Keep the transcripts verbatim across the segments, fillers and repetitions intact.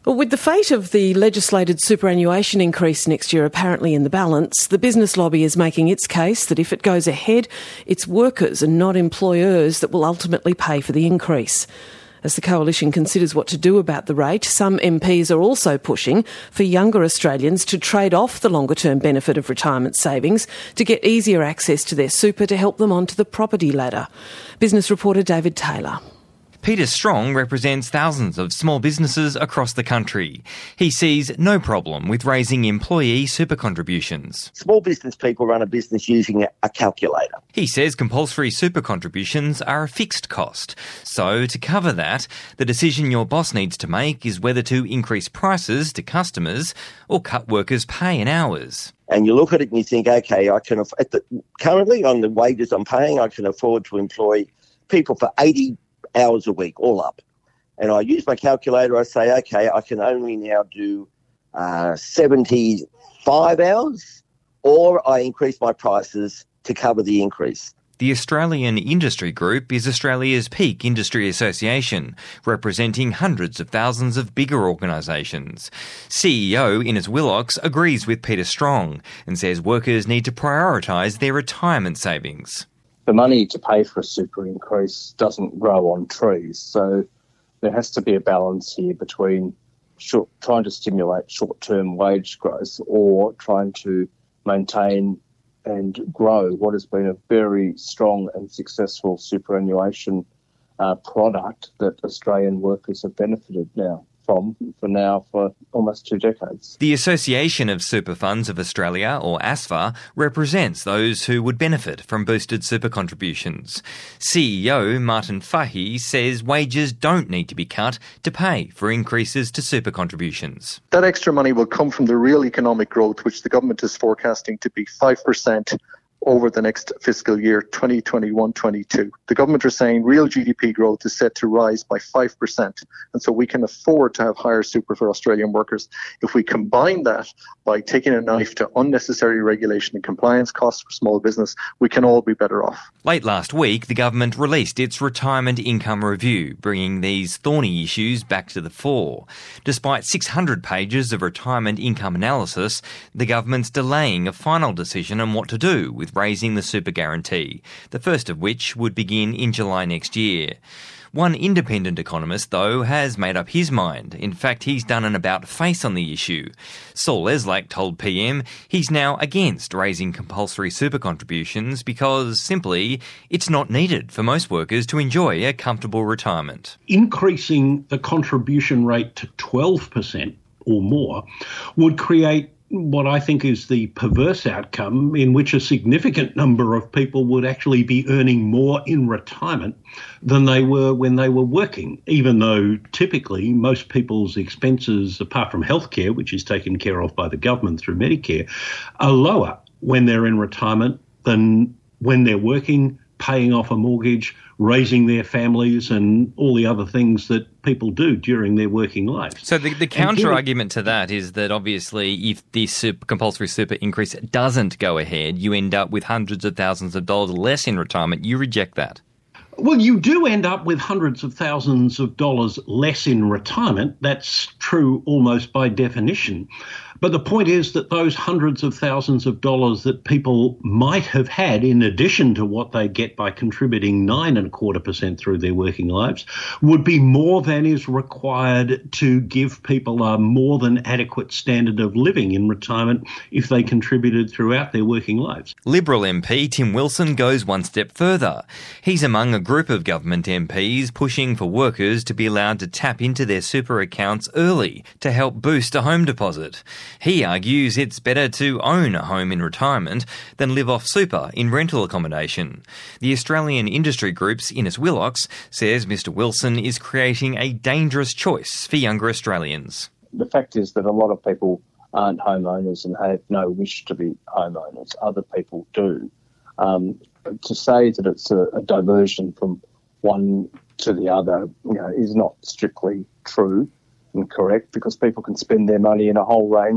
Well, with the fate of the legislated superannuation increase next year apparently in the balance, the business lobby is making its case that if it goes ahead, it's workers and not employers that will ultimately pay for the increase. As the coalition considers what to do about the rate, some M Ps are also pushing for younger Australians to trade off the longer-term benefit of retirement savings to get easier access to their super to help them onto the property ladder. Business reporter David Taylor. Peter Strong represents thousands of small businesses across the country. He sees no problem with raising employee super contributions. Small business people run a business using a calculator. He says compulsory super contributions are a fixed cost. So to cover that, the decision your boss needs to make is whether to increase prices to customers or cut workers' pay and hours. And you look at it and you think, OK, I can aff- at the, currently on the wages I'm paying, I can afford to employ people for eighty hours a week, all up. And I use my calculator, I say, OK, I can only now do uh, seventy-five hours, or I increase my prices to cover the increase. The Australian Industry Group is Australia's peak industry association, representing hundreds of thousands of bigger organisations. C E O Innes Willox agrees with Peter Strong and says workers need to prioritise their retirement savings. The money to pay for a super increase doesn't grow on trees, so there has to be a balance here between short, trying to stimulate short-term wage growth or trying to maintain and grow what has been a very strong and successful superannuation uh, product that Australian workers have benefited now from for now for almost two decades. The Association of Super Funds of Australia, or A S F A, represents those who would benefit from boosted super contributions. C E O Martin Fahey says wages don't need to be cut to pay for increases to super contributions. That extra money will come from the real economic growth, which the government is forecasting to be five percent over the next fiscal year, twenty twenty-one twenty-two. The government are saying real G D P growth is set to rise by five percent. And so we can afford to have higher super for Australian workers. If we combine that by taking a knife to unnecessary regulation and compliance costs for small business, we can all be better off. Late last week, the government released its retirement income review, bringing these thorny issues back to the fore. Despite six hundred pages of retirement income analysis, the government's delaying a final decision on what to do with raising the super guarantee, the first of which would begin in July next year. One independent economist, though, has made up his mind. In fact, he's done an about-face on the issue. Saul Eslak told P M he's now against raising compulsory super contributions because, simply, it's not needed for most workers to enjoy a comfortable retirement. Increasing the contribution rate to twelve percent or more would create what I think is the perverse outcome in which a significant number of people would actually be earning more in retirement than they were when they were working, even though typically most people's expenses, apart from healthcare, which is taken care of by the government through Medicare, are lower when they're in retirement than when they're working, paying off a mortgage, raising their families and all the other things that people do during their working lives. So the, the counter-argument to that is that obviously if the super, compulsory super increase doesn't go ahead, you end up with hundreds of thousands of dollars less in retirement. You reject that. Well, you do end up with hundreds of thousands of dollars less in retirement. That's true almost by definition. But the point is that those hundreds of thousands of dollars that people might have had in addition to what they get by contributing nine and a quarter percent through their working lives would be more than is required to give people a more than adequate standard of living in retirement if they contributed throughout their working lives. Liberal M P Tim Wilson goes one step further. He's among a group of government M Ps pushing for workers to be allowed to tap into their super accounts early to help boost a home deposit. He argues it's better to own a home in retirement than live off super in rental accommodation. The Australian Industry Group's Innes Willox says Mr Wilson is creating a dangerous choice for younger Australians. The fact is that a lot of people aren't homeowners and have no wish to be homeowners. Other people do. Um, to say that it's a, a diversion from one to the other, you know, is not strictly true and correct, because people can spend their money in a whole range of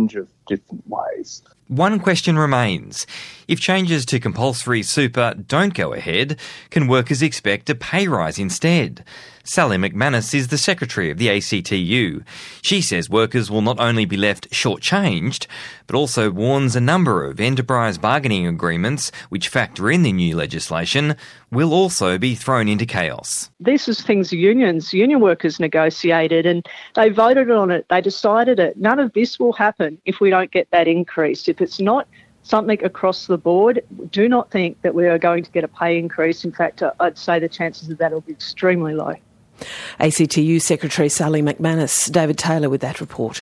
different ways. One question remains. If changes to compulsory super don't go ahead, can workers expect a pay rise instead? Sally McManus is the secretary of the A C T U. She says workers will not only be left shortchanged, but also warns a number of enterprise bargaining agreements, which factor in the new legislation, will also be thrown into chaos. This is things unions, union workers negotiated, and they voted on it, they decided it. None of this will happen if we don't get that increase. If it's not something across the board, do not think that we are going to get a pay increase. In fact, I'd say the chances of that will be extremely low. A C T U Secretary Sally McManus. David Taylor with that report.